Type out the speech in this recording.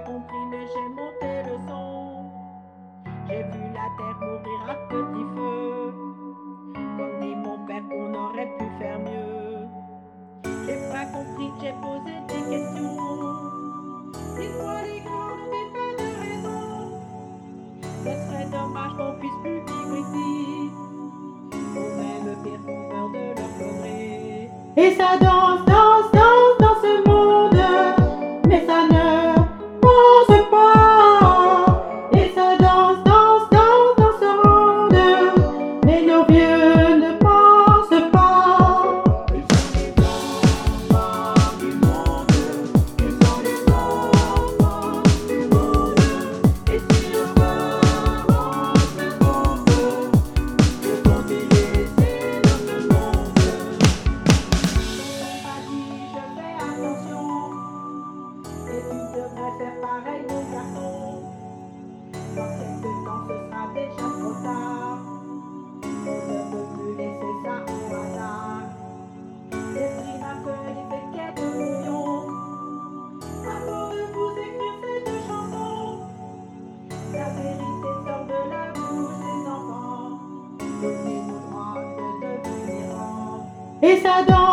compris, mais j'ai monté le son. J'ai vu la terre mourir à petit feu. Comme dit mon père qu'on aurait pu faire mieux. J'ai pas compris, j'ai posé des questions. Dites-moi les gars, n'avez pas de raison. Ce serait dommage qu'on puisse plus vivre ici. Au même pire qu'on meurt de leur conneries. Et ça danse, danse, danse dans ce monde, mais ça ne pense pas. Et ça danse, danse, danse dans ce monde, mais nos vieux ne pensent pas. Ils sont les enfants du monde, ils sont les enfants du monde. Et si le moment se trompe, que vont-ils laisser dans ce monde? On m'a dit je fais attention. Et tu devrais faire pareil mon garçon. Dans quelques temps ce sera déjà trop tard. On ne peut plus laisser ça au hasard. J'ai pris ma feuille et fait quelques brouillons avant de vous écrire cette chanson. La vérité sort de la bouche des enfants. Donnez-nous le droit de devenir grands. Et ça danse.